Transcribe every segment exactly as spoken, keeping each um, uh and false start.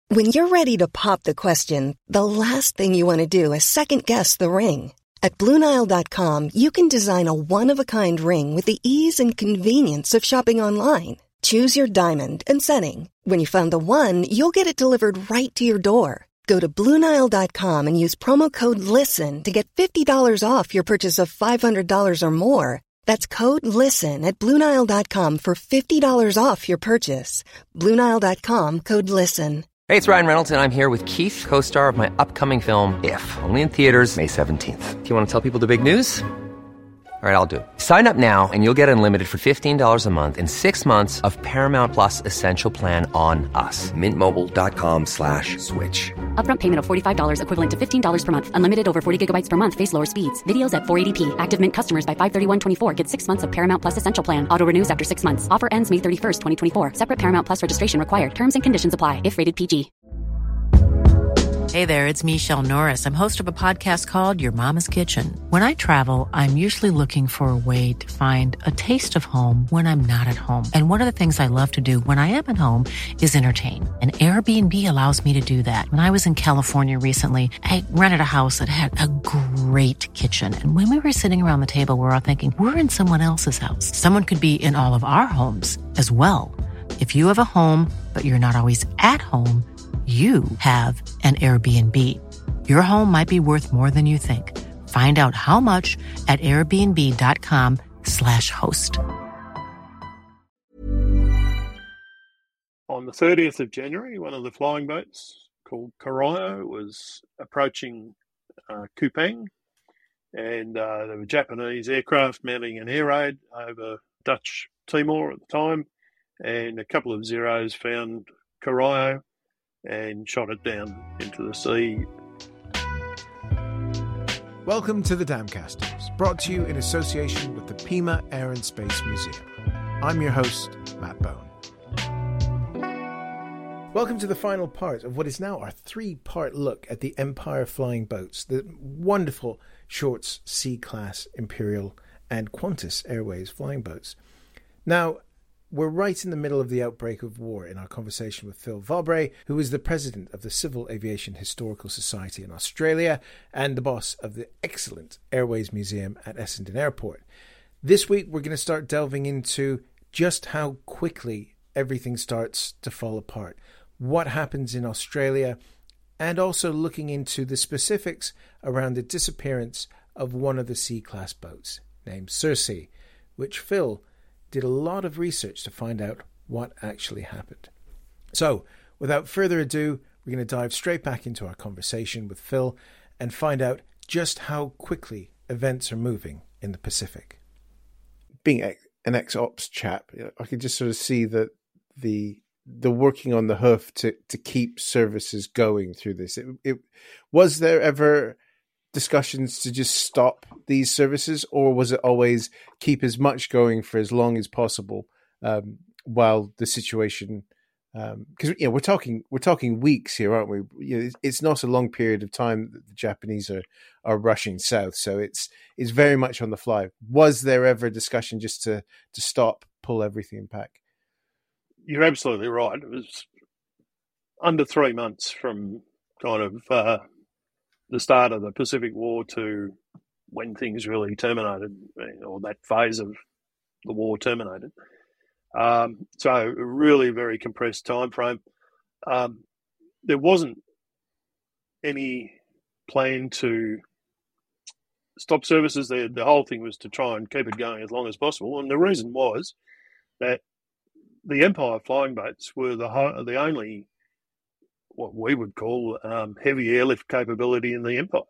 When you're ready to pop the question, the last thing you want to do is second-guess the ring. At Blue Nile dot com, you can design a one-of-a-kind ring with the ease and convenience of shopping online. Choose your diamond and setting. When you find the one, you'll get it delivered right to your door. Go to Blue Nile dot com and use promo code LISTEN to get fifty dollars off your purchase of five hundred dollars or more. That's code LISTEN at Blue Nile dot com for fifty dollars off your purchase. Blue Nile dot com, code LISTEN. Hey, it's Ryan Reynolds, and I'm here with Keith, co-star of my upcoming film, If, only in theaters May seventeenth. Do you want to tell people the big news? All right, I'll do it. Sign up now and you'll get unlimited for fifteen dollars a month and six months of Paramount Plus Essential Plan on us. Mint Mobile dot com slash switch. Upfront payment of forty-five dollars equivalent to fifteen dollars per month. Unlimited over forty gigabytes per month. Face lower speeds. Videos at four eighty p. Active Mint customers by five thirty-one twenty-four get six months of Paramount Plus Essential Plan. Auto renews after six months. Offer ends May thirty-first, twenty twenty-four. Separate Paramount Plus registration required. Terms and conditions apply if rated P G. Hey there, it's Michelle Norris. I'm host of a podcast called Your Mama's Kitchen. When I travel, I'm usually looking for a way to find a taste of home when I'm not at home. And one of the things I love to do when I am at home is entertain. And Airbnb allows me to do that. When I was in California recently, I rented a house that had a great kitchen. And when we were sitting around the table, we were all thinking, we're in someone else's house. Someone could be in all of our homes as well. If you have a home, but you're not always at home, you have an Airbnb. Your home might be worth more than you think. Find out how much at airbnb.com slash host. On the thirtieth of January, one of the flying boats called Corio was approaching uh, Kupang, and uh, there were Japanese aircraft mounting an air raid over Dutch Timor at the time, and a couple of Zeros found Corio and shot it down into the sea. Welcome to the Damcasters, brought to you in association with the Pima Air and Space Museum. I'm your host, Matt Bone. Welcome to the final part of what is now our three-part look at the Empire flying boats, the wonderful Shorts C-Class Imperial and Qantas Airways flying boats. Now, we're right in the middle of the outbreak of war in our conversation with Phil Vaubre, who is the president of the Civil Aviation Historical Society in Australia and the boss of the excellent Airways Museum at Essendon Airport. This week, we're going to start delving into just how quickly everything starts to fall apart, what happens in Australia, and also looking into the specifics around the disappearance of one of the C-Class boats, named Circe, which Phil did a lot of research to find out what actually happened. So, without further ado, we're going to dive straight back into our conversation with Phil and find out just how quickly events are moving in the Pacific. Being an ex-ops chap, I could just sort of see that the the working on the hoof to, to keep services going through this. It, it was there ever discussions to just stop these services, or was it always keep as much going for as long as possible um, while the situation? Because um, you know we're talking we're talking weeks here, aren't we? You know, it's not a long period of time that the Japanese are are rushing south, so it's it's very much on the fly. Was there ever a discussion just to to stop, pull everything back? You're absolutely right. It was under three months from kind of uh, the start of the Pacific War to when things really terminated, or that phase of the war terminated. Um, so a really very compressed time frame. Um, there wasn't any plan to stop services. The, the whole thing was to try and keep it going as long as possible. And the reason was that the Empire flying boats were the the only, what we would call um, heavy airlift capability in the Empire.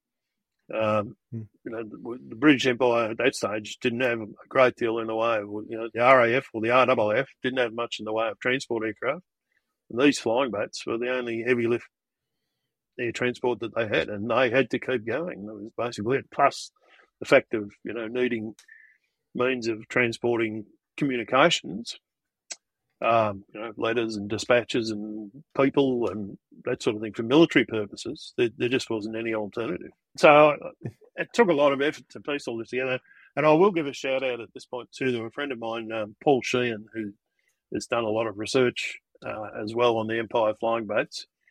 Um, mm. You know, the, the British Empire at that stage didn't have a great deal in the way of, you know, the R A F or the R A F didn't have much in the way of transport aircraft. And these flying boats were the only heavy lift air transport that they had, and they had to keep going. That was basically it. Plus the fact of, you know, needing means of transporting communications, um, you know, letters and dispatches and people and that sort of thing for military purposes. There, there just wasn't any alternative. So it took a lot of effort to piece all this together. And I will give a shout out at this point too to a friend of mine, um, Paul Sheehan, who has done a lot of research uh, as well on the Empire flying boats.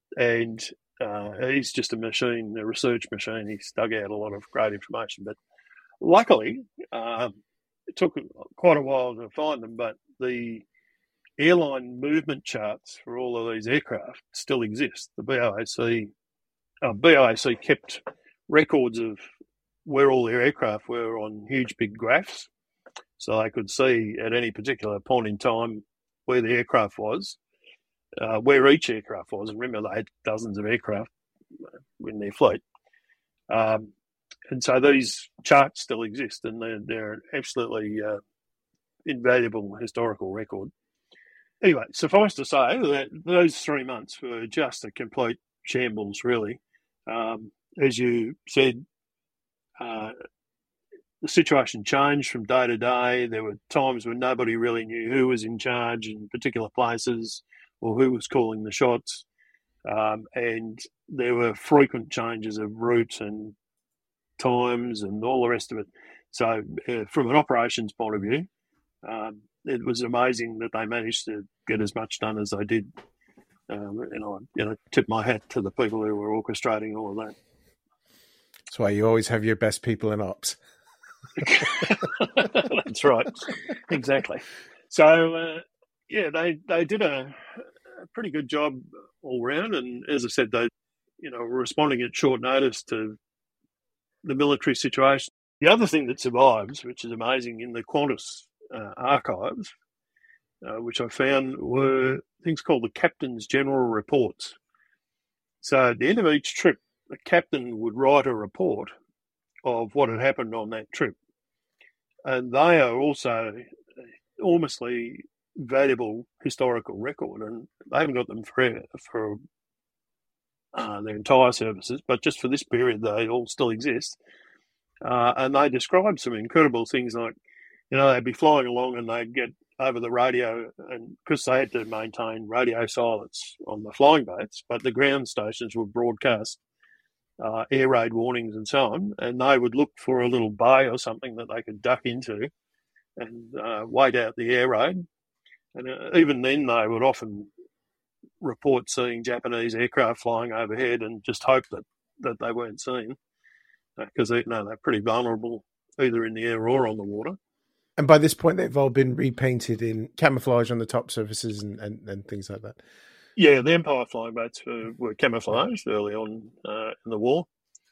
and uh, he's just a machine, a research machine. He's dug out a lot of great information. But luckily, um, it took quite a while to find them, but the airline movement charts for all of these aircraft still exist. The B O A C, uh, B O A C kept records of where all their aircraft were on huge big graphs, so they could see at any particular point in time where the aircraft was, uh, where each aircraft was. And remember, they had dozens of aircraft in their fleet. Um, and so these charts still exist, and they're, they're an absolutely uh, invaluable historical record. Anyway, suffice to say that those three months were just a complete shambles, really. Um, as you said, uh, the situation changed from day to day. There were times when nobody really knew who was in charge in particular places or who was calling the shots. Um, and there were frequent changes of routes and times and all the rest of it. So uh, from an operations point of view, um, it was amazing that they managed to get as much done as they did. Um, and I you know, tip my hat to the people who were orchestrating all of that. That's why you always have your best people in ops. That's right. Exactly. So, uh, yeah, they, they did a, a pretty good job all round. And as I said, they, you know, were responding at short notice to the military situation. The other thing that survives, which is amazing, in the Qantas uh, archives, uh, which I found, were things called the Captain's General Reports. So at the end of each trip, the captain would write a report of what had happened on that trip. And they are also enormously valuable historical record, and they haven't got them for, for uh, their entire services, but just for this period, they all still exist. Uh, and they describe some incredible things like, you know, they'd be flying along and they'd get over the radio, and because they had to maintain radio silence on the flying boats, but the ground stations would broadcast uh, air raid warnings and so on, and they would look for a little bay or something that they could duck into and uh, wait out the air raid. And uh, even then, they would often report seeing Japanese aircraft flying overhead and just hope that, that they weren't seen, because uh, you know, they're pretty vulnerable either in the air or on the water. And by this point, they've all been repainted in camouflage on the top surfaces and, and, and things like that. Yeah, the Empire flying boats were, were camouflaged early on uh, in the war.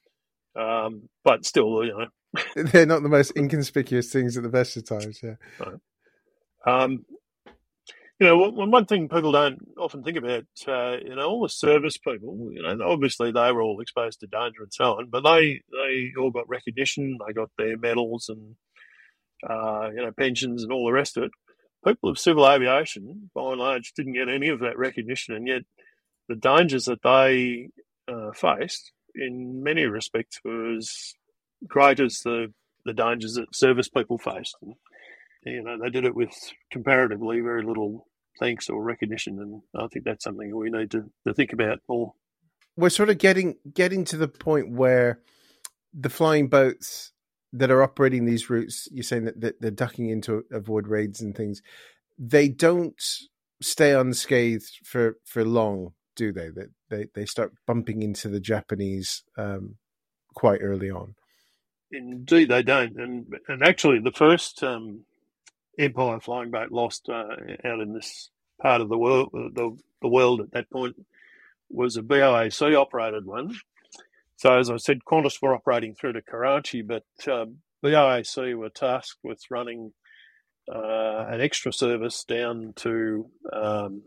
Um, but still, you know. They're not the most inconspicuous things at the best of times, yeah. No. Um, you know, one, one thing people don't often think about, uh, you know, all the service people, you know, obviously they were all exposed to danger and so on, but they, they all got recognition, they got their medals and, uh, you know, pensions and all the rest of it. People of civil aviation, by and large, didn't get any of that recognition, and yet the dangers that they uh, faced, in many respects, was great as the, the dangers that service people faced. And, you know, they did it with comparatively very little thanks or recognition, and I think that's something we need to, to think about more. We're sort of getting getting to the point where the flying boats that are operating these routes, you're saying that, that they're ducking in to avoid raids and things, they don't stay unscathed for, for long, do they? That they, they start bumping into the Japanese um, quite early on. Indeed, they don't. And and actually, the first um, Empire flying boat lost uh, out in this part of the world, the, the world at that point, was a B O A C operated one. So, as I said, Qantas were operating through to Karachi, but um, B O A C were tasked with running uh, an extra service down to um,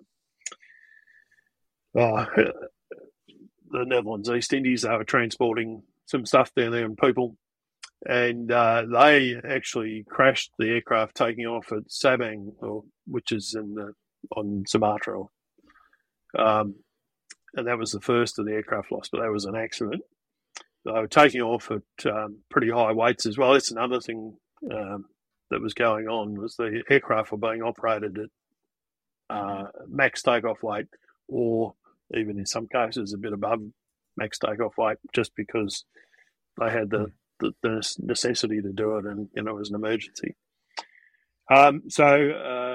uh, the Netherlands, East Indies. They were transporting some stuff down there and people, and uh, they actually crashed the aircraft taking off at Sabang, or, which is in the, on Sumatra. Um, and that was the first of the aircraft lost, but that was an accident. They were taking off at um, pretty high weights as well. That's another thing um, that was going on, was the aircraft were being operated at uh, max takeoff weight, or even in some cases a bit above max takeoff weight, just because they had the, the, the necessity to do it, and you know, it was an emergency. Um, so uh,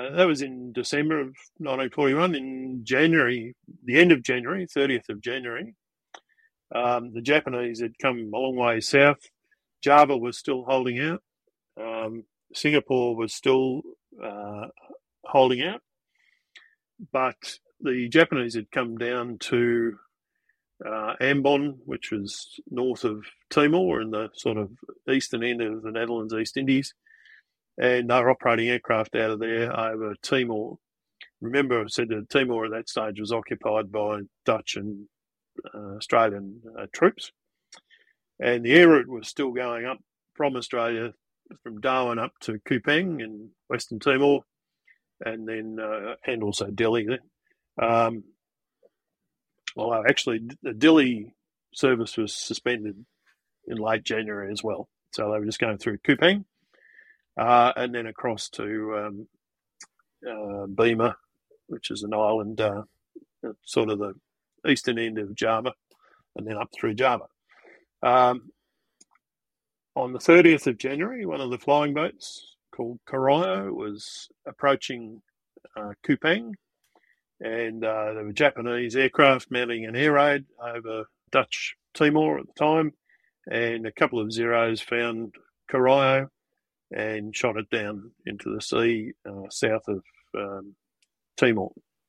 uh, that was in December of nineteen forty-one. In January, the end of January, thirtieth of January, um, the Japanese had come a long way south. Java was still holding out. Um, Singapore was still uh, holding out. But the Japanese had come down to uh, Ambon, which was north of Timor in the sort of eastern end of the Netherlands East Indies. And they were operating aircraft out of there over Timor. Remember, I said that Timor at that stage was occupied by Dutch and uh, Australian uh, troops. And the air route was still going up from Australia, from Darwin up to Kupang in Western Timor, and then uh, and also Delhi. Um, although actually the Delhi service was suspended in late January as well. So they were just going through Kupang uh, and then across to um, uh, Bima, which is an island, uh, sort of the eastern end of Java, and then up through Java. Um, on the thirtieth of January, one of the flying boats called Corio was approaching uh, Kupang, and uh, there were Japanese aircraft mounting an air raid over Dutch Timor at the time, and a couple of Zeros found Corio and shot it down into the sea uh, south of um, Timor.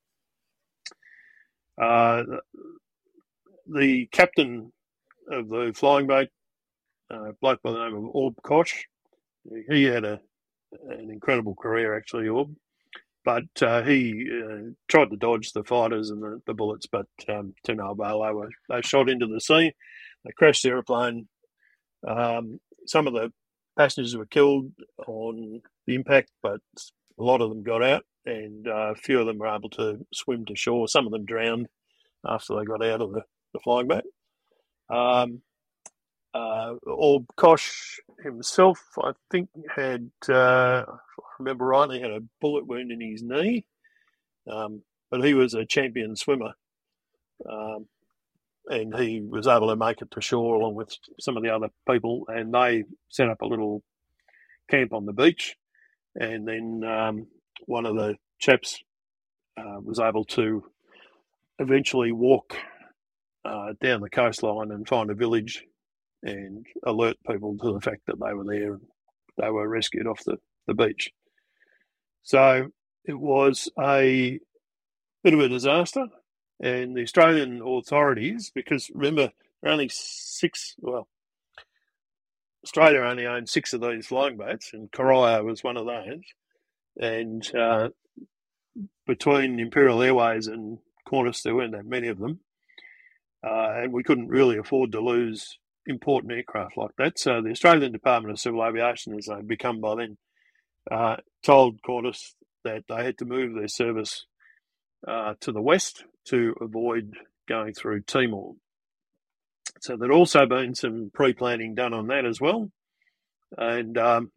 Uh, the captain of the flying boat, uh, a bloke by the name of Orb Koch, he had a an incredible career actually, Orb, but uh, he uh, tried to dodge the fighters and the, the bullets, but um, to no avail. They were they shot into the sea. They crashed the aeroplane. Um, some of the passengers were killed on the impact, but a lot of them got out, and uh, a few of them were able to swim to shore. Some of them drowned after they got out of the, the flying boat. Um, uh, Orb Koch himself, I think, had, uh, if I remember rightly, had a bullet wound in his knee, um, but he was a champion swimmer, um, and he was able to make it to shore along with some of the other people, and they set up a little camp on the beach, and then um, one of the chaps uh, was able to eventually walk uh, down the coastline and find a village and alert people to the fact that they were there and they were rescued off the, the beach. So it was a bit of a disaster, and the Australian authorities, because remember, there are only six, well, Australia only owned six of these flying boats, and Corio was one of those. And uh, between Imperial Airways and Qantas, there weren't that many of them. Uh, and we couldn't really afford to lose important aircraft like that. So the Australian Department of Civil Aviation, as they'd become by then, uh, told Qantas that they had to move their service uh, to the west to avoid going through Timor. So there'd also been some pre-planning done on that as well. And um,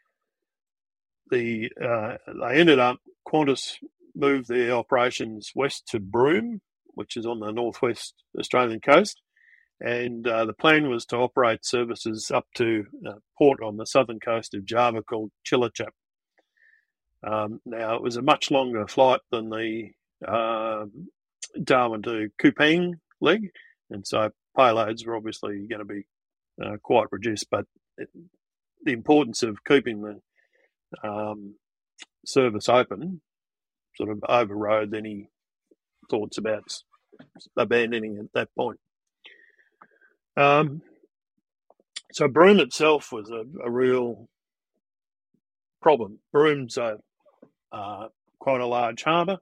the uh, they ended up, Qantas moved their operations west to Broome, which is on the northwest Australian coast. And uh, the plan was to operate services up to a port on the southern coast of Java called Cilacap. Um, now, it was a much longer flight than the uh, Darwin to Kupang leg, and so payloads were obviously going to be uh, quite reduced, but it, the importance of keeping the um, service open sort of overrode any thoughts about abandoning at that point. Um, so Broome itself was a, a real problem. Broome's a, uh, quite a large harbour,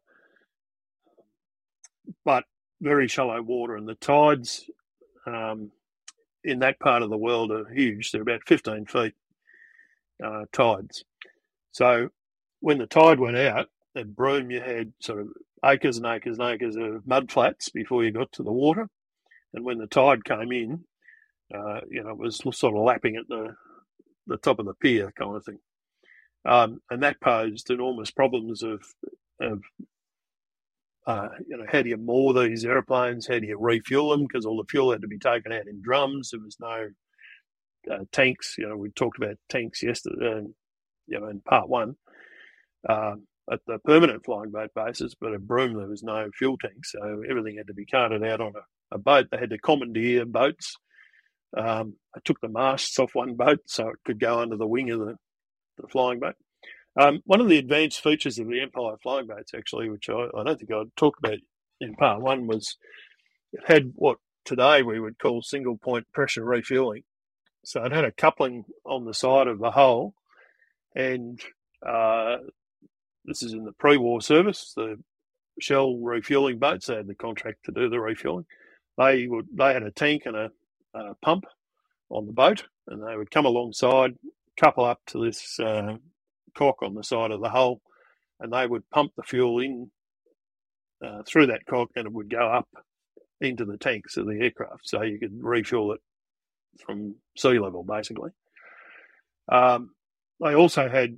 but very shallow water, and the tides um, in that part of the world are huge. They're about fifteen feet uh, tides. So when the tide went out at Broome, you had sort of acres and acres and acres of mud flats before you got to the water. And when the tide came in, uh, you know, it was sort of lapping at the the top of the pier kind of thing. Um, and that posed enormous problems of, of uh, you know, how do you moor these aeroplanes? How do you refuel them? Because all the fuel had to be taken out in drums. There was no uh, tanks. You know, we talked about tanks yesterday, uh, you know, in part one. Uh, at the permanent flying boat bases, but at Broome there was no fuel tank, so everything had to be carted out on a, a boat. They had to commandeer boats. Um, I took the masts off one boat so it could go under the wing of the, the flying boat. Um, one of the advanced features of the Empire flying boats, actually, which I, I don't think I'd talked about in part one, was it had what today we would call single point pressure refuelling. So it had a coupling on the side of the hull, and uh, this is in the pre-war service. The Shell refuelling boats, they had the contract to do the refuelling. They would they had a tank and a, a pump on the boat, and they would come alongside, couple up to this uh, cock on the side of the hull, and they would pump the fuel in uh, through that cock, and it would go up into the tanks of the aircraft, so you could refuel it from sea level, basically. Um, they also had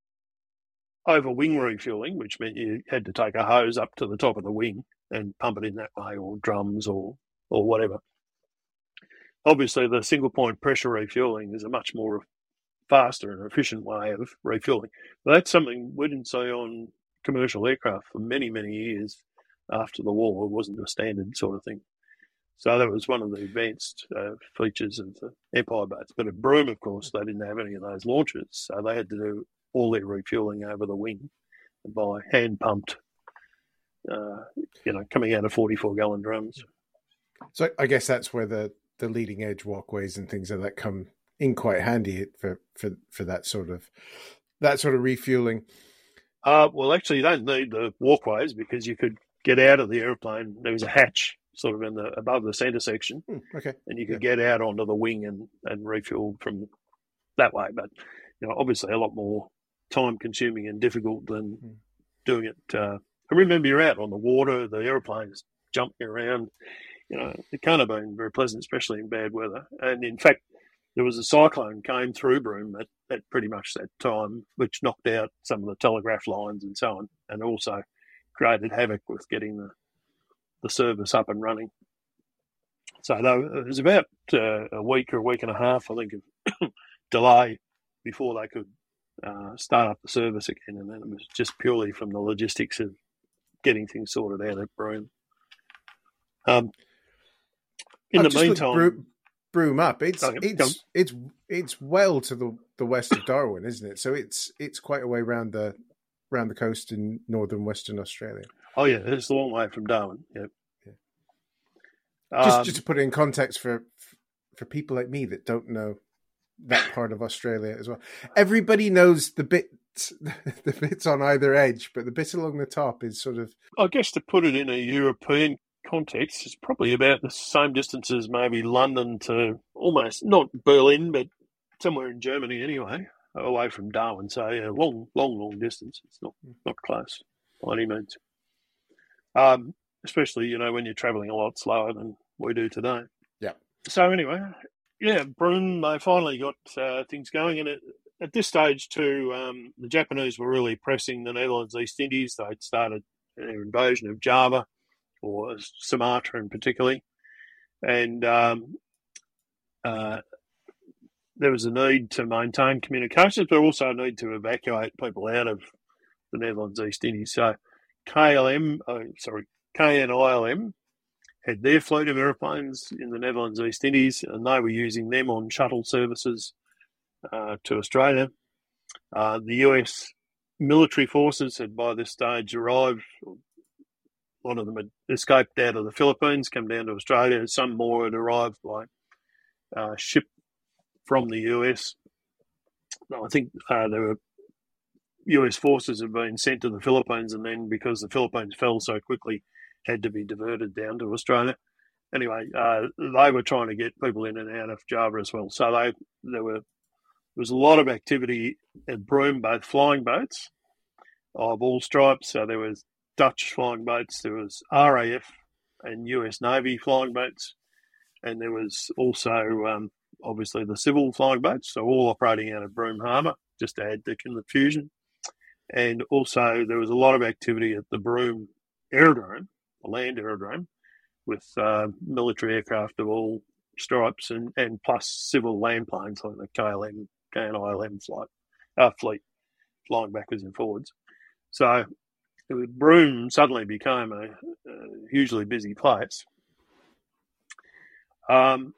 over wing refueling, which meant you had to take a hose up to the top of the wing and pump it in that way, or drums, or or whatever. Obviously, the single point pressure refueling is a much more faster and efficient way of refueling. But that's something we didn't see on commercial aircraft for many, many years after the war. It wasn't a standard sort of thing. So that was one of the advanced uh, features of the Empire boats. But at Broome, of course, they didn't have any of those launches, so they had to do all their refueling over the wing by hand pumped, uh, you know, coming out of forty-four gallon drums. So I guess that's where the, the leading edge walkways and things like that come in quite handy for, for, for that sort of that sort of refueling. Uh, well, actually, you don't need the walkways because you could get out of the airplane. There was a hatch sort of in the above the centre section, hmm, okay, and you could yeah. get out onto the wing and, and refuel from that way. But you know, obviously, a lot more time consuming and difficult than hmm. doing it. Uh, I remember you're out on the water, the airplanes jumping around. You know, it can't have been very pleasant, especially in bad weather. And in fact, there was a cyclone came through Broome at, at pretty much that time, which knocked out some of the telegraph lines and so on, and also created havoc with getting the, the service up and running. So though, it was about uh, a week or a week and a half, I think, of delay before they could uh, start up the service again, and then it was just purely from the logistics of getting things sorted out at Broome. Um, in I've the meantime, Bro- Broome up. It's okay, it's it's it's well to the, the west of Darwin, isn't it? So it's it's quite a way round the round the coast in northern Western Australia. Oh yeah, it's a long way from Darwin. Yeah. yeah. Just Um, just to put it in context for for people like me that don't know that part of Australia as well. Everybody knows the bits the bits on either edge, but the bit along the top is sort of. I guess to put it in a European context, it's probably about the same distance as maybe London to almost not Berlin, but somewhere in Germany anyway, away from Darwin. So yeah, long, long, long distance. It's not not close by any means. Um, especially you know when you're travelling a lot slower than we do today. Yeah. So anyway, yeah, Broome, they finally got uh, things going, and it, at this stage too, um, the Japanese were really pressing the Netherlands East Indies. They'd started their invasion of Java, or Sumatra in particular, and um, uh, there was a need to maintain communications, but also a need to evacuate people out of the Netherlands East Indies. So K L M, oh, sorry, K N I L M had their fleet of aeroplanes in the Netherlands East Indies, and they were using them on shuttle services uh, to Australia. Uh, the U S military forces had by this stage arrived. A lot of them had escaped out of the Philippines, come down to Australia. Some more had arrived by uh, ship from the U S. No, I think uh, there were U S forces had been sent to the Philippines, and then because the Philippines fell so quickly, had to be diverted down to Australia. Anyway, uh, they were trying to get people in and out of Java as well. So they there were there was a lot of activity at Broome, both flying boats of all stripes. So there was Dutch flying boats, there was R A F and U S Navy flying boats, and there was also um, obviously the civil flying boats, so all operating out of Broome Harbour, just to add to confusion. And also there was a lot of activity at the Broome aerodrome, the land aerodrome, with uh, military aircraft of all stripes, and, and plus civil land planes like the K L M, K N I L M flight, uh, fleet flying backwards and forwards. So Broome suddenly became a, a hugely busy place. Um,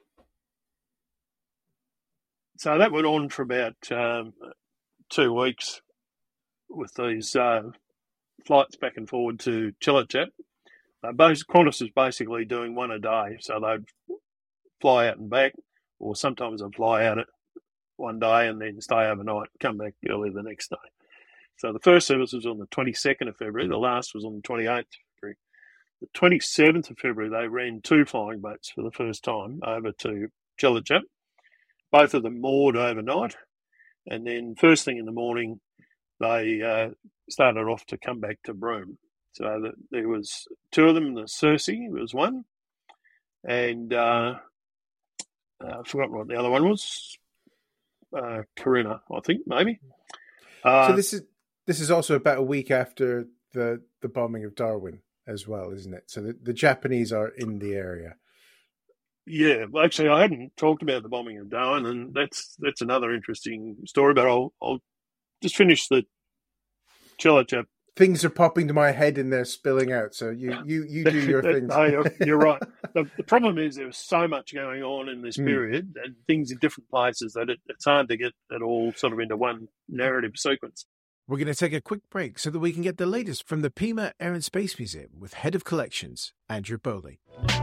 so that went on for about um, two weeks with these uh, flights back and forward to Chilliwack. Uh, both, Qantas was basically doing one a day, so they'd fly out and back, or sometimes they'd fly out at one day and then stay overnight, come back early the next day. So the first service was on the twenty-second of February, the last was on the twenty-eighth of February. The twenty-seventh of February, they ran two flying boats for the first time over to Chilliwack, both of them moored overnight, and then first thing in the morning, they uh, started off to come back to Broome. So the, there was two of them, the Circe was one, and uh, uh, I forgot what the other one was, uh, Corinna, I think, maybe. Uh, so this is this is also about a week after the, the bombing of Darwin as well, isn't it? So the, the Japanese are in the area. Yeah, well, actually, I hadn't talked about the bombing of Darwin, and that's that's another interesting story, but I'll, I'll just finish the Chilliwack. Things are popping to my head and they're spilling out, so you, you, you do your things. No, you're, you're right. The, the problem is there was so much going on in this period mm. and things in different places that it, it's hard to get it all sort of into one narrative sequence. We're going to take a quick break so that we can get the latest from the Pima Air and Space Museum with Head of Collections, Andrew Bowley.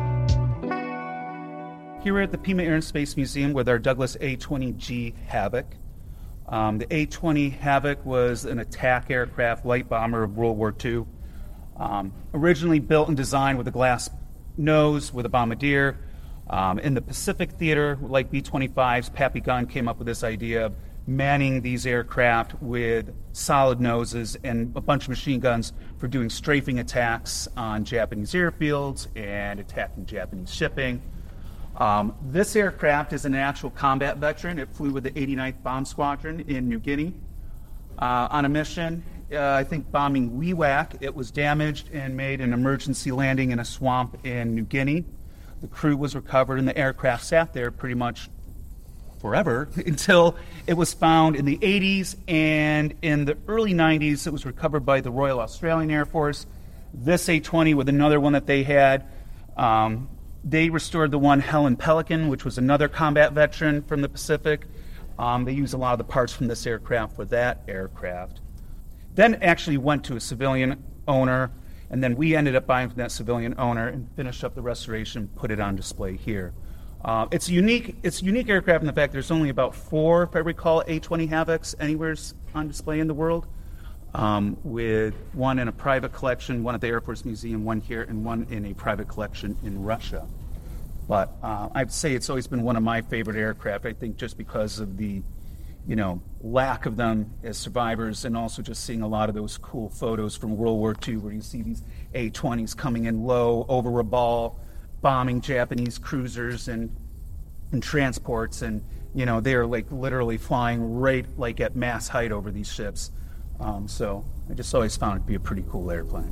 Here we're at the Pima Air and Space Museum with our Douglas A twenty G Havoc. Um, the A twenty Havoc was an attack aircraft, light bomber of World War Two. Um, originally built and designed with a glass nose with a bombardier. Um, in the Pacific Theater, like B twenty-fives, Pappy Gunn came up with this idea of manning these aircraft with solid noses and a bunch of machine guns for doing strafing attacks on Japanese airfields and attacking Japanese shipping. Um, this aircraft is an actual combat veteran. It flew with the eighty-ninth Bomb Squadron in New Guinea uh, on a mission, uh, I think bombing Wewak. It was damaged and made an emergency landing in a swamp in New Guinea. The crew was recovered and the aircraft sat there pretty much forever until it was found in the eighties, and in the early nineties it was recovered by the Royal Australian Air Force. This A twenty with another one that they had, um, they restored the one Helen Pelican, which was another combat veteran from the Pacific. Um, they used a lot of the parts from this aircraft for that aircraft. Then actually went to a civilian owner, and then we ended up buying from that civilian owner and finished up the restoration, put it on display here. Uh, it's unique. It's a unique aircraft in the fact there's only about four, if I recall, A twenty Havocs anywhere on display in the world, um, with one in a private collection, one at the Air Force Museum, one here, and one in a private collection in Russia. But uh, I'd say it's always been one of my favorite aircraft, I think just because of the, you know, lack of them as survivors, and also just seeing a lot of those cool photos from World War Two where you see these A twenties coming in low over Rabaul, bombing Japanese cruisers and and transports, and you know they're like literally flying right like at mass height over these ships. Um, so I just always found it to be a pretty cool airplane.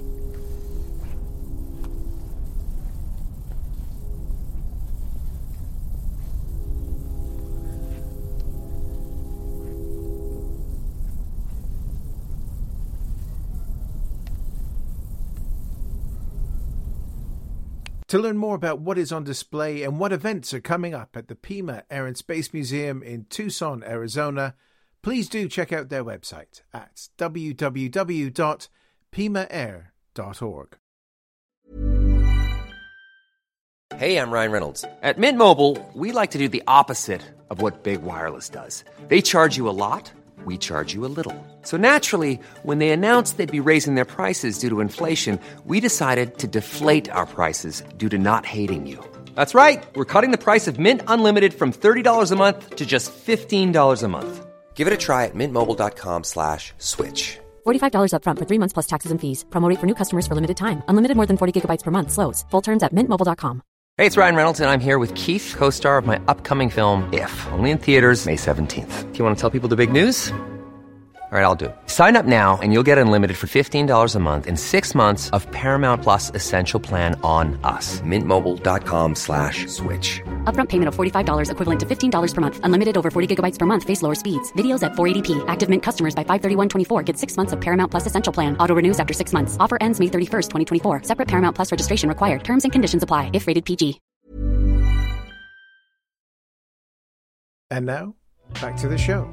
To learn more about what is on display and what events are coming up at the Pima Air and Space Museum in Tucson, Arizona, please do check out their website at w w w dot pima air dot org. Hey, I'm Ryan Reynolds. At Mint Mobile, we like to do the opposite of what Big Wireless does. They charge you a lot. We charge you a little. So naturally, when they announced they'd be raising their prices due to inflation, we decided to deflate our prices due to not hating you. That's right. We're cutting the price of Mint Unlimited from thirty dollars a month to just fifteen dollars a month. Give it a try at mintmobile.com slash switch. forty-five dollars up front for three months plus taxes and fees. Promo rate for new customers for limited time. Unlimited more than forty gigabytes per month slows. Full terms at mint mobile dot com. Hey, it's Ryan Reynolds, and I'm here with Keith, co-star of my upcoming film, If, only in theaters May seventeenth. Do you want to tell people the big news? All right, I'll do it. Sign up now and you'll get unlimited for fifteen dollars a month and six months of Paramount Plus Essential Plan on us. Mintmobile.com slash switch. Upfront payment of forty-five dollars equivalent to fifteen dollars per month. Unlimited over forty gigabytes per month. Face lower speeds. Videos at four eighty p. Active Mint customers by five thirty-one twenty-four get six months of Paramount Plus Essential Plan. Auto renews after six months. Offer ends May thirty-first, twenty twenty-four. Separate Paramount Plus registration required. Terms and conditions apply if rated P G. And now, back to the show.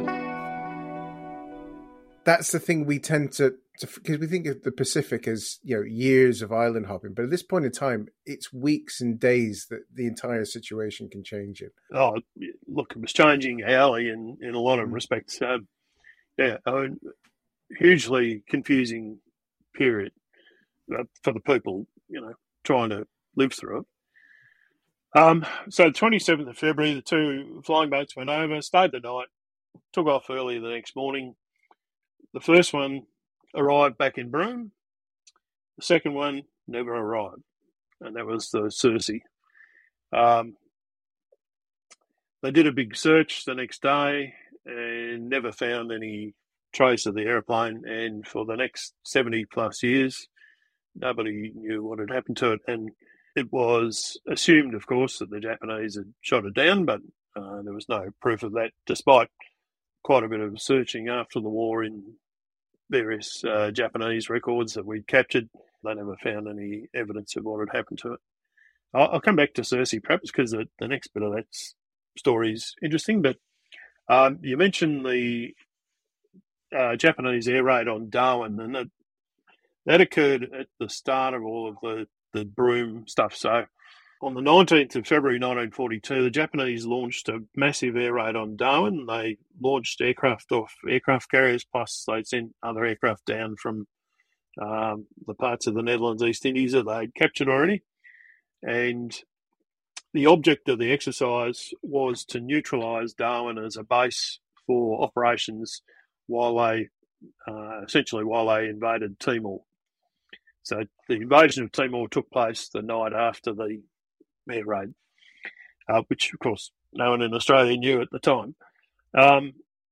That's the thing we tend to, because we think of the Pacific as, you know, years of island hopping, but at this point in time, it's weeks and days that the entire situation can change it. Oh, look, it was changing hourly in, in a lot of respects. Um, yeah, I mean, hugely confusing period uh, for the people, you know, trying to live through it. Um, so the twenty-seventh of February, the two flying boats went over, stayed the night, took off early the next morning. The first one arrived back in Broome. The second one never arrived, and that was the Circe. Um, they did a big search the next day and never found any trace of the aeroplane, and for the next seventy plus years, nobody knew what had happened to it. And it was assumed, of course, that the Japanese had shot it down, but uh, there was no proof of that, despite quite a bit of searching after the war in various uh, Japanese records that we'd captured. They never found any evidence of what had happened to it. I'll, I'll come back to Circe perhaps because the, the next bit of that story is interesting. But um, you mentioned the uh, Japanese air raid on Darwin, and that, that occurred at the start of all of the, the Broome stuff. So on the nineteenth of February nineteen forty-two, the Japanese launched a massive air raid on Darwin. They launched aircraft off aircraft carriers, plus they sent other aircraft down from um, the parts of the Netherlands, East Indies that they'd captured already. And the object of the exercise was to neutralise Darwin as a base for operations while they, uh, essentially while they invaded Timor. So the invasion of Timor took place the night after the air raid, uh, which, of course, no one in Australia knew at the time. Um,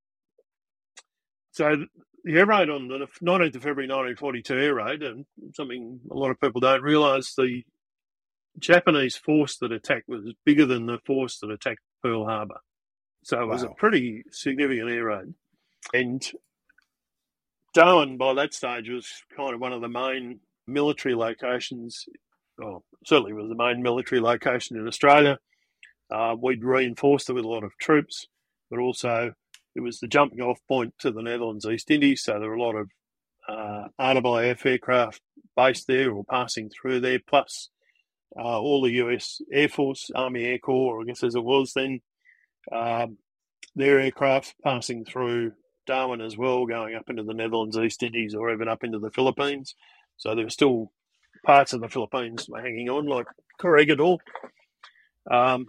so the air raid on the nineteenth of February nineteen forty-two air raid, and something a lot of people don't realise, the Japanese force that attacked was bigger than the force that attacked Pearl Harbor. So it was wow. a pretty significant air raid. And Darwin, by that stage, was kind of one of the main military locations. Well, certainly was the main military location in Australia. Uh, we'd reinforced it with a lot of troops, but also it was the jumping off point to the Netherlands East Indies, so there were a lot of uh, R A A F aircraft based there or passing through there, plus uh, all the U S Air Force, Army Air Corps, I guess as it was then, um, their aircraft passing through Darwin as well, going up into the Netherlands East Indies or even up into the Philippines. So there were still parts of the Philippines were hanging on, like Corregidor. Um,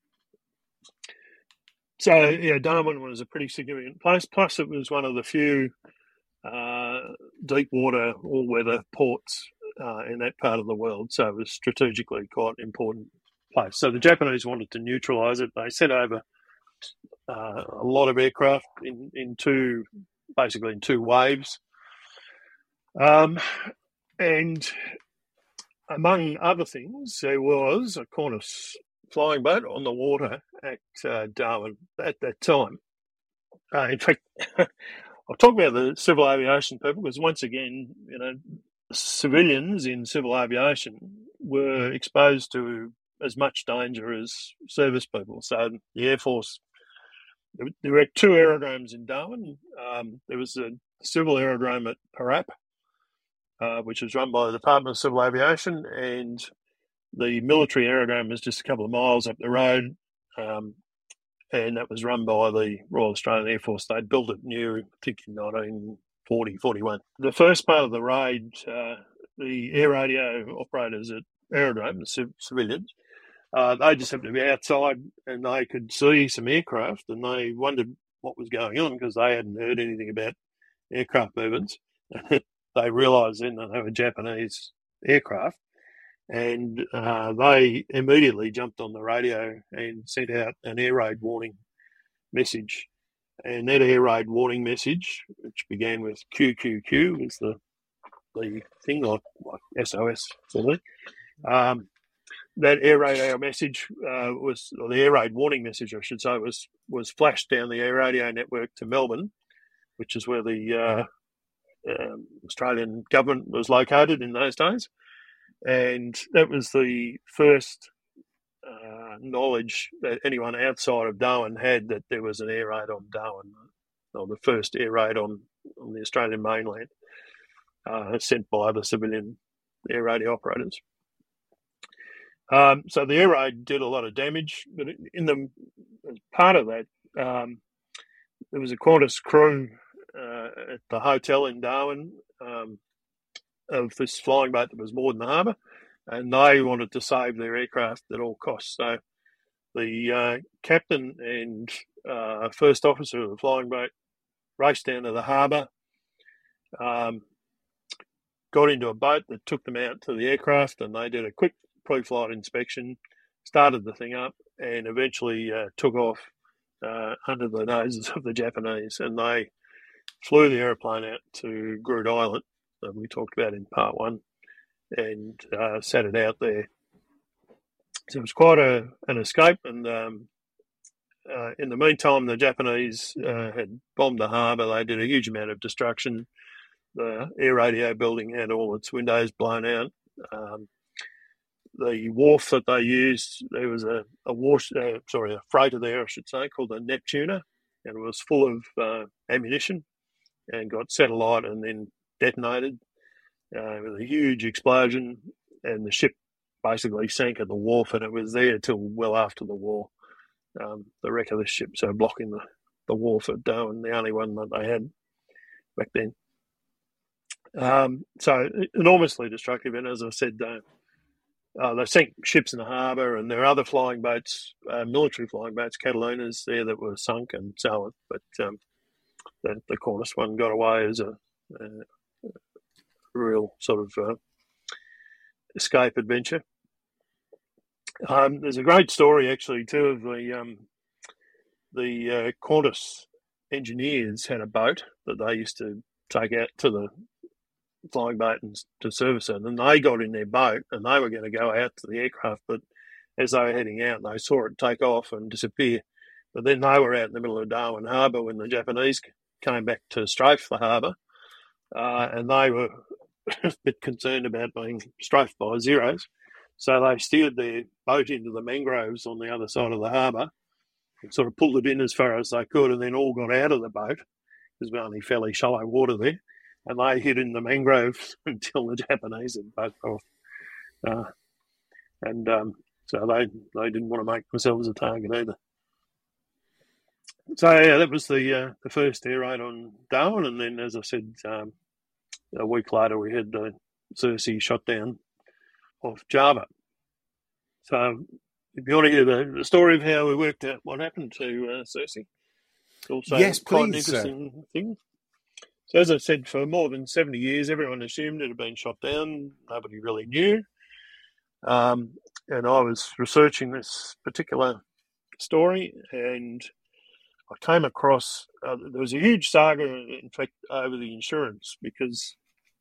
so, yeah, Darwin was a pretty significant place. Plus, it was one of the few uh, deep water, all-weather ports uh, in that part of the world. So it was strategically quite an important place. So the Japanese wanted to neutralise it. They sent over uh, a lot of aircraft in, in two, basically in two waves. Um, and among other things, there was a Qantas flying boat on the water at uh, Darwin at that time. Uh, in fact, I'll talk about the civil aviation people because, once again, you know, civilians in civil aviation were exposed to as much danger as service people. So the Air Force, there were two aerodromes in Darwin. Um, there was a civil aerodrome at Parap, uh, which was run by the Department of Civil Aviation, and the military aerodrome was just a couple of miles up the road, um, and that was run by the Royal Australian Air Force. They'd built it new, I think, in nineteen forty, forty-one. The first part of the raid, uh, the air radio operators at aerodrome, the civ- civilians, uh, they just happened to be outside and they could see some aircraft, and they wondered what was going on because they hadn't heard anything about aircraft movements. They realised then that they were Japanese aircraft, and uh, they immediately jumped on the radio and sent out an air raid warning message And that air raid warning message, which began with Q Q Q, was the the thing like, like S O S, sort of. Um, that air radio message uh, was, or the air raid warning message, I should say, was was flashed down the air radio network to Melbourne, which is where the uh, um, Australian government was located in those days. And that was the first uh, knowledge that anyone outside of Darwin had that there was an air raid on Darwin, or the first air raid on, on the Australian mainland, uh, sent by the civilian air radio operators. Um, so the air raid did a lot of damage, but in the as part of that, um, there was a Qantas crew uh, at the hotel in Darwin um, of this flying boat that was moored in the harbour, and they wanted to save their aircraft at all costs. So the uh, captain and uh, first officer of the flying boat raced down to the harbour, um, got into a boat that took them out to the aircraft, and they did a quick pre-flight inspection, started the thing up, and eventually uh, took off uh, under the noses of the Japanese. And they flew the aeroplane out to Groote Eylandt, that we talked about in part one, and uh, sat it out there. So it was quite a, an escape. And um, uh, in the meantime, the Japanese uh, had bombed the harbour. They did a huge amount of destruction. The air radio building had all its windows blown out. Um, The wharf that they used, there was a, a wash, uh, sorry, a freighter there, I should say, called the Neptuna, and it was full of uh, ammunition and got set alight and then detonated uh, with a huge explosion, and the ship basically sank at the wharf, and it was there till well after the war, um, the wreck of the ship, so blocking the, the wharf at Darwin, the only one that they had back then. Um, so enormously destructive, and as I said, uh, Uh, they sank ships in the harbour, and there are other flying boats, uh, military flying boats, Catalinas there that were sunk and so on. But um, the, the Qantas one got away as a, a real sort of uh, escape adventure. Um, there's a great story actually too of the um, the uh, Qantas engineers had a boat that they used to take out to the flying boat and to service it, and they got in their boat and they were going to go out to the aircraft, but as they were heading out they saw it take off and disappear. But then they were out in the middle of Darwin Harbour when the Japanese came back to strafe the harbour, uh, and they were a bit concerned about being strafed by Zeros, so they steered their boat into the mangroves on the other side of the harbour and sort of pulled it in as far as they could, and then all got out of the boat because we're only fairly shallow water there. And they hid in the mangroves until the Japanese had bugged off. Uh, and um, so they they didn't want to make themselves a target either. So, yeah, that was the uh, the first air raid on Darwin. And then, as I said, um, a week later we had the Circe shot down off Java. So if you want to hear the, the story of how we worked out what happened to uh, Circe, it's also yes, quite please, an interesting sir. thing. So as I said, for more than seventy years, everyone assumed it had been shot down. Nobody really knew. Um, and I was researching this particular story, and I came across, uh, there was a huge saga, in fact, over the insurance, because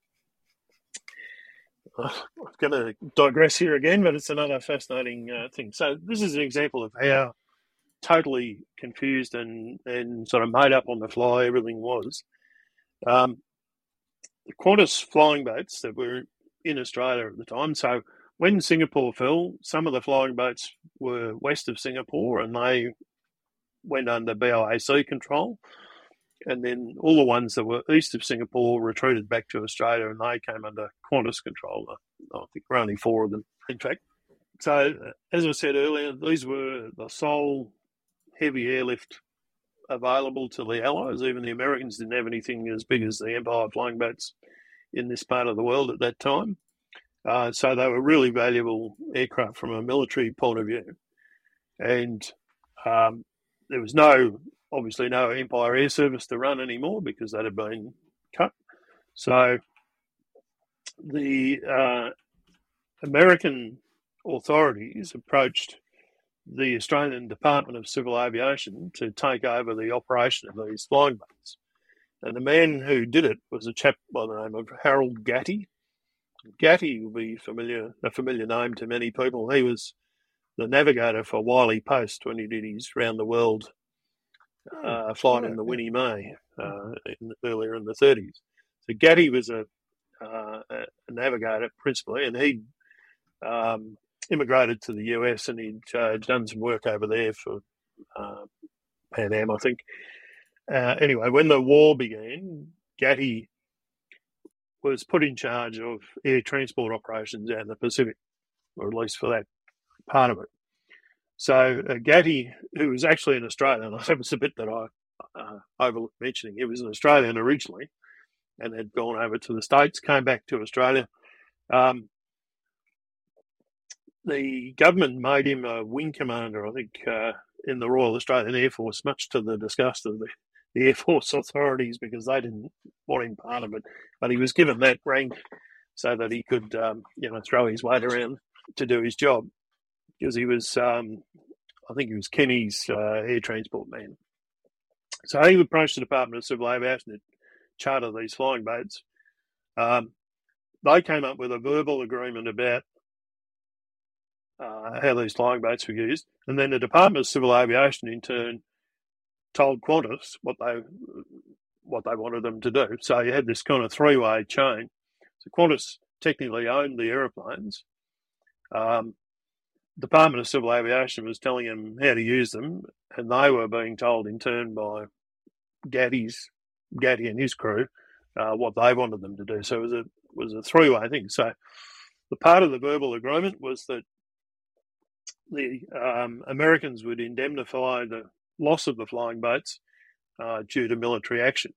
uh, I'm going to digress here again, but it's another fascinating uh, thing. So this is an example of how totally confused and, and sort of made up on the fly everything was. Um, the Qantas flying boats that were in Australia at the time, so when Singapore fell, some of the flying boats were west of Singapore and they went under B O A C control, and then all the ones that were east of Singapore retreated back to Australia and they came under Qantas control. I think there were only four of them, in fact. So, as I said earlier, these were the sole heavy airlift available to the Allies. Even the Americans didn't have anything as big as the Empire flying boats in this part of the world at that time. Uh, so they were really valuable aircraft from a military point of view. And um, there was no, obviously no Empire Air Service to run anymore because that had been cut. So the uh, American authorities approached the Australian Department of Civil Aviation to take over the operation of these flying boats. And the man who did it was a chap by the name of Harold Gatty. Gatty will be familiar, a familiar name to many people. He was the navigator for Wiley Post when he did his round the world uh, flight in the Winnie May uh, in, earlier in the thirties. So Gatty was a, uh, a navigator principally, and he um, immigrated to the U S and he'd uh, done some work over there for uh, Pan Am, I think. Uh, anyway, when the war began, Gatty was put in charge of air transport operations out in the Pacific, or at least for that part of it. So uh, Gatty, who was actually an Australian, that was a bit that I uh, overlooked mentioning, he was an Australian originally and had gone over to the States, came back to Australia. Um, the government made him a wing commander, I think, uh, in the Royal Australian Air Force, much to the disgust of the, the Air Force authorities because they didn't want him part of it. But he was given that rank so that he could, um, you know, throw his weight around to do his job because he was, um, I think he was Kenny's uh, air transport man. So he approached the Department of Civil Aviation to charter these flying boats. Um, they came up with a verbal agreement about Uh, how these flying boats were used, and then the Department of Civil Aviation in turn told Qantas what they what they wanted them to do. So you had this kind of three-way chain. So Qantas technically owned the aeroplanes. Um, Department of Civil Aviation was telling them how to use them, and they were being told in turn by Gatty's Gatty and his crew uh, what they wanted them to do. So it was a was a three-way thing. So the part of the verbal agreement was that the um, Americans would indemnify the loss of the flying boats uh, due to military action.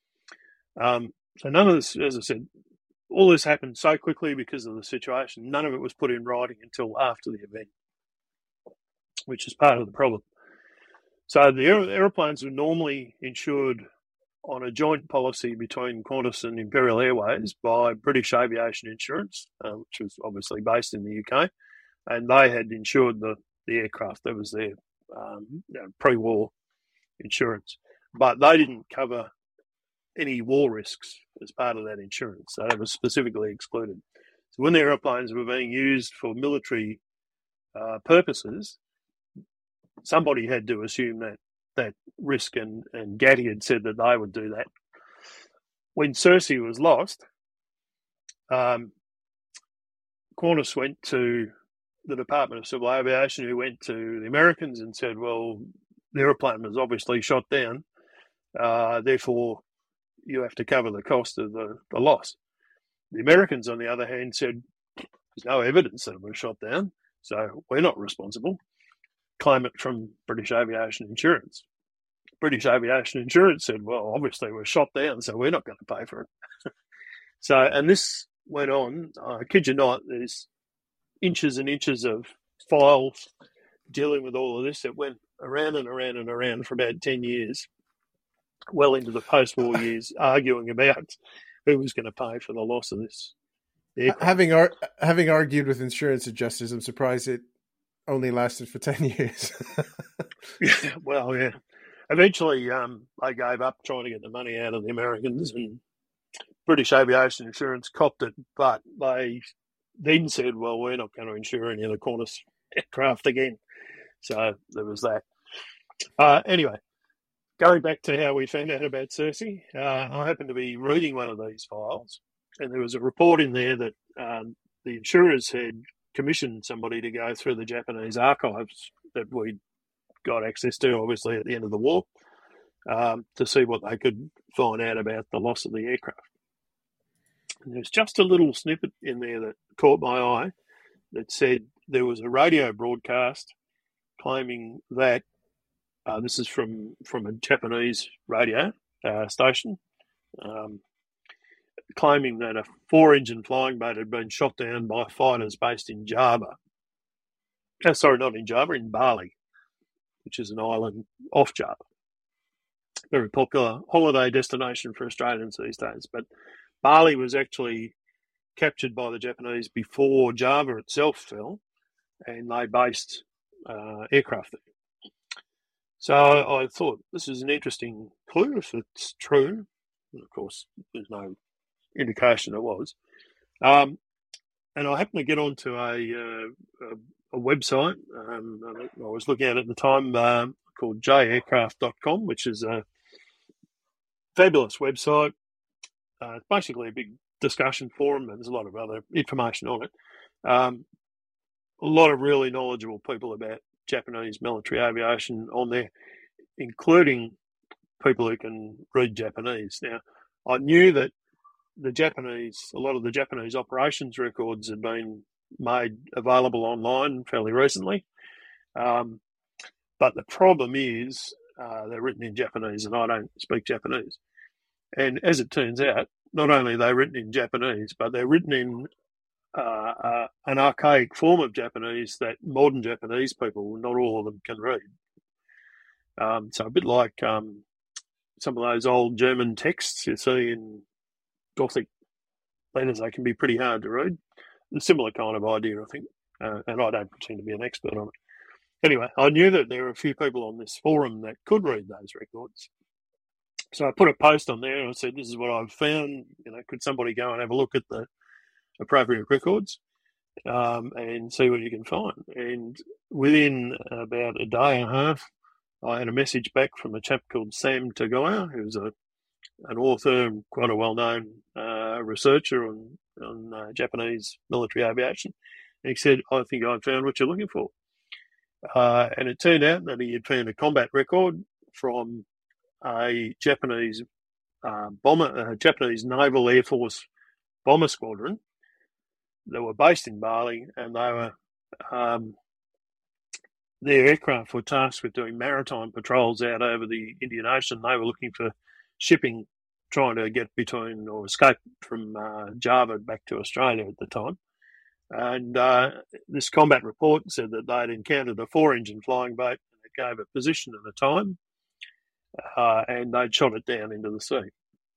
Um, so none of this, as I said, all this happened so quickly because of the situation. None of it was put in writing until after the event, which is part of the problem. So the aer- aeroplanes were normally insured on a joint policy between Qantas and Imperial Airways by British Aviation Insurance, uh, which was obviously based in the U K. And they had insured the, the aircraft. That was their um, you know, pre-war insurance. But they didn't cover any war risks as part of that insurance. So that was specifically excluded. So when the aeroplanes were being used for military uh, purposes, somebody had to assume that, that risk, and, and Gatty had said that they would do that. When Cersei was lost, um, Qantas went to the Department of Civil Aviation, who went to the Americans and said, well, the aeroplane was obviously shot down, uh, therefore you have to cover the cost of the, the loss. The Americans, on the other hand, said, there's no evidence that it was shot down, so we're not responsible. Claim it from British Aviation Insurance. British Aviation Insurance said, well, obviously we're shot down, so we're not going to pay for it. So, and this went on, I kid you not, there's inches and inches of files dealing with all of this. It went around and around and around for about ten years, well into the post-war years, arguing about who was going to pay for the loss of this aircraft. Having, ar- having argued with insurance adjusters, I'm surprised it only lasted for ten years. Yeah, well, yeah. Eventually, um, they gave up trying to get the money out of the Americans, and British Aviation Insurance copped it, but they then said, well, we're not going to insure any of the Qantas aircraft again. So there was that. Uh, anyway, going back to how we found out about Cersei, uh, I happened to be reading one of these files, and there was a report in there that um, the insurers had commissioned somebody to go through the Japanese archives that we'd got access to, obviously, at the end of the war, um, to see what they could find out about the loss of the aircraft. And there's just a little snippet in there that caught my eye that said there was a radio broadcast claiming that, uh, this is from, from a Japanese radio uh, station, um, claiming that a four-engine flying boat had been shot down by fighters based in Java. Oh, sorry, not in Java, in Bali, which is an island off Java. Very popular holiday destination for Australians these days. But Bali was actually captured by the Japanese before Java itself fell, and they based uh, aircraft there. So I thought this is an interesting clue if it's true. And of course, there's no indication it was. Um, and I happened to get onto a, uh, a, a website um, I was looking at at the time uh, called j aircraft dot com, which is a fabulous website. Uh, it's basically a big discussion forum, and there's a lot of other information on it. Um, a lot of really knowledgeable people about Japanese military aviation on there, including people who can read Japanese. Now, I knew that the Japanese, a lot of the Japanese operations records had been made available online fairly recently. Um, but the problem is uh, they're written in Japanese and I don't speak Japanese. And as it turns out, not only are they written in Japanese, but they're written in uh, uh, an archaic form of Japanese that modern Japanese people, not all of them, can read. Um, so a bit like um, some of those old German texts you see in Gothic letters, they can be pretty hard to read. A similar kind of idea, I think, uh, and I don't pretend to be an expert on it. Anyway, I knew that there were a few people on this forum that could read those records. So I put a post on there and I said, this is what I've found. You know, could somebody go and have a look at the appropriate records um, and see what you can find? And within about a day and a half, I had a message back from a chap called Sam Tagaya, who's a an author and quite a well-known uh, researcher on, on uh, Japanese military aviation. And he said, I think I found what you're looking for. Uh, and it turned out that he had found a combat record from a Japanese uh, bomber, a Japanese Naval Air Force bomber squadron that were based in Bali, and they were um, their aircraft were tasked with doing maritime patrols out over the Indian Ocean. They were looking for shipping, trying to get between or escape from uh, Java back to Australia at the time. And uh, this combat report said that they'd encountered a four-engine flying boat, and it gave a position and a time, uh, and they'd shot it down into the sea.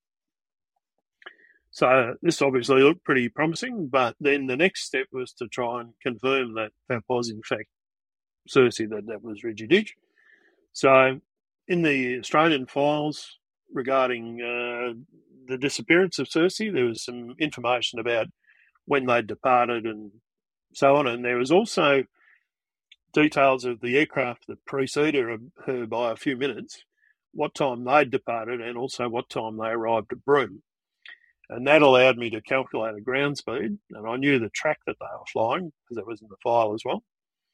So this obviously looked pretty promising, but then the next step was to try and confirm that that was in fact Cersei, that that was Rigidich. So in the Australian files regarding uh, the disappearance of Cersei, there was some information about when they'd departed and so on, and there was also details of the aircraft that preceded her by a few minutes, what time they'd departed, and also what time they arrived at Broome. And that allowed me to calculate a ground speed, and I knew the track that they were flying because it was in the file as well.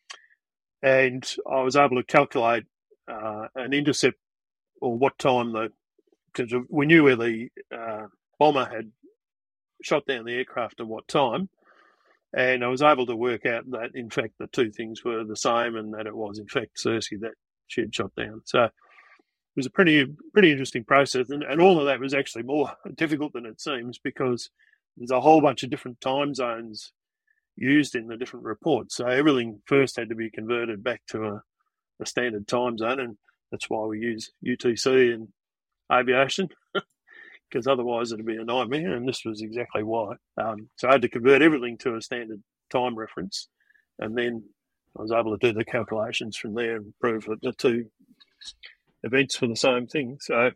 And I was able to calculate uh, an intercept, or what time the, because we knew where the uh, bomber had shot down the aircraft at what time, and I was able to work out that in fact the two things were the same, and that it was in fact Cersei that she had shot down. So it was a pretty pretty interesting process, and, and all of that was actually more difficult than it seems, because there's a whole bunch of different time zones used in the different reports. So everything first had to be converted back to a, a standard time zone, and that's why we use U T C in aviation, because otherwise it'd be a nightmare, and this was exactly why. Um, so I had to convert everything to a standard time reference, and then I was able to do the calculations from there and prove that the two events were the same thing. So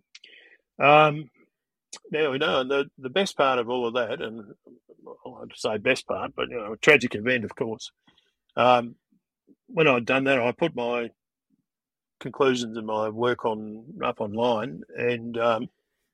um, now we know. And the, the best part of all of that, and I like to say best part, but you know, a tragic event, of course. Um, when I'd done that, I put my conclusions and my work on up online, and um,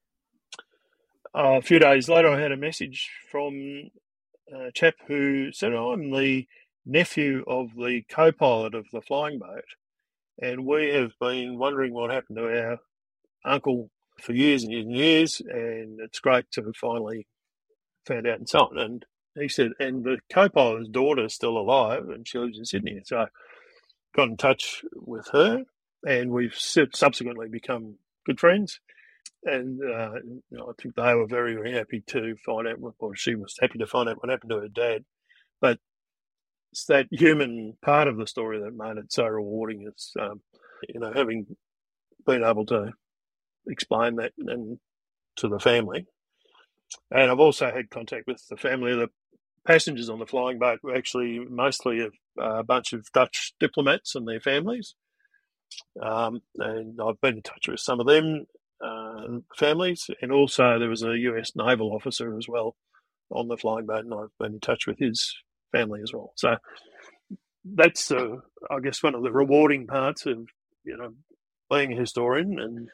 a few days later, I had a message from a chap who said, I'm the nephew of the co-pilot of the flying boat, and we have been wondering what happened to our uncle for years and years and years, and it's great to have finally found out and so on. And he said, and the co-pilot's daughter is still alive, and she lives in Sydney. So I got in touch with her, and we've subsequently become good friends. And uh, you know, I think they were very, very happy to find out, what, or she was happy to find out what happened to her dad. But it's that human part of the story that made it so rewarding. It's, um, you know, having been able to explain that and to the family. And I've also had contact with the family of the passengers on the flying boat were actually mostly a, a bunch of Dutch diplomats and their families. Um, and I've been in touch with some of them uh, families, and also there was a U S naval officer as well on the flying boat, and I've been in touch with his family as well. So that's, uh, I guess, one of the rewarding parts of, you know, being a historian, and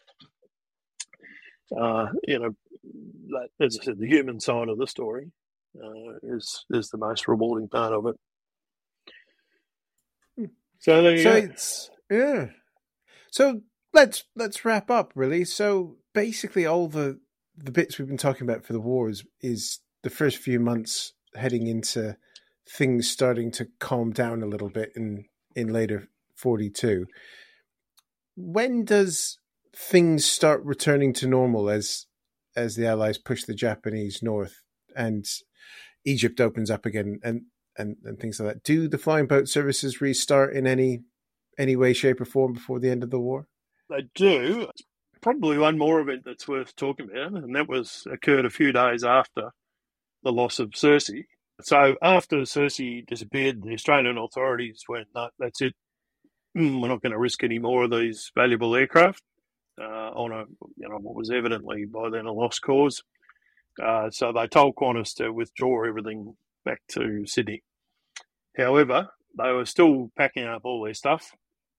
uh, you know, that, as I said, the human side of the story uh, is is the most rewarding part of it. So there you so go. It's, yeah. So let's let's wrap up, really. So basically, all the the bits we've been talking about for the war is, is the first few months heading into things starting to calm down a little bit in in later forty-two. When does things start returning to normal as as the Allies push the Japanese north and Egypt opens up again and, and, and things like that? Do the flying boat services restart in any any way, shape, or form before the end of the war? They do. Probably one more event that's worth talking about, and that was occurred a few days after the loss of Circe. So after Circe disappeared, the Australian authorities went, no, that's it. We're not going to risk any more of these valuable aircraft uh, on a, you know, what was evidently by then a lost cause. Uh, so they told Qantas to withdraw everything back to Sydney. However, they were still packing up all their stuff.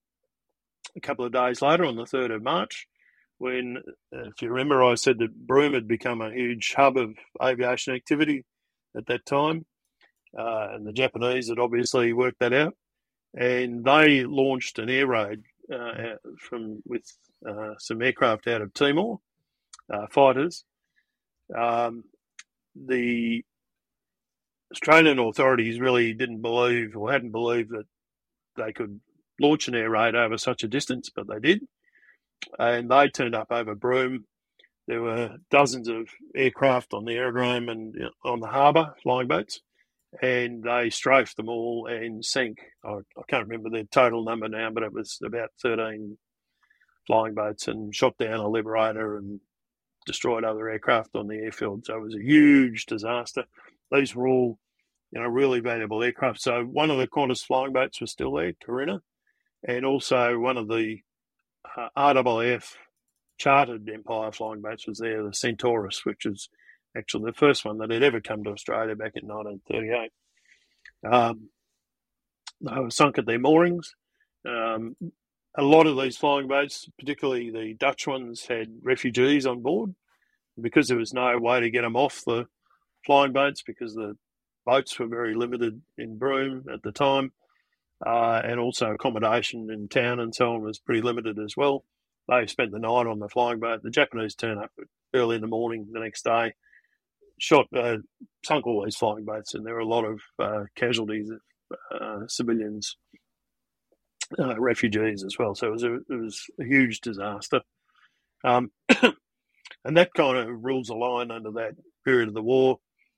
A couple of days later, on the third of March, when, if you remember, I said that Broome had become a huge hub of aviation activity at that time, uh, and the Japanese had obviously worked that out, and they launched an air raid uh, from with uh, some aircraft out of Timor, uh, fighters. Um, the Australian authorities really didn't believe or hadn't believed that they could launch an air raid over such a distance, but they did. And they turned up over Broome. There were dozens of aircraft on the aerodrome and on the harbour, flying boats, and they strafed them all and sank. I, I can't remember the total number now, but it was about thirteen flying boats, and shot down a Liberator and destroyed other aircraft on the airfield. So it was a huge disaster. These were all, you know, really valuable aircraft. So one of the Qantas flying boats was still there, Corinna, and also one of the uh, R A A F chartered Empire flying boats was there, the Centaurus, which is actually the first one that had ever come to Australia back in nineteen thirty-eight. Um, they were sunk at their moorings. Um, a lot of these flying boats, particularly the Dutch ones, had refugees on board because there was no way to get them off the flying boats because the boats were very limited in Broome at the time. Uh, and also accommodation in town and so on was pretty limited as well. They spent the night on the flying boat. The Japanese turn up early in the morning the next day, shot, uh, sunk all these flying boats, and there were a lot of uh, casualties of uh, civilians, uh, refugees as well. So it was a, it was a huge disaster. Um, and that kind of rules a line under that period of the war.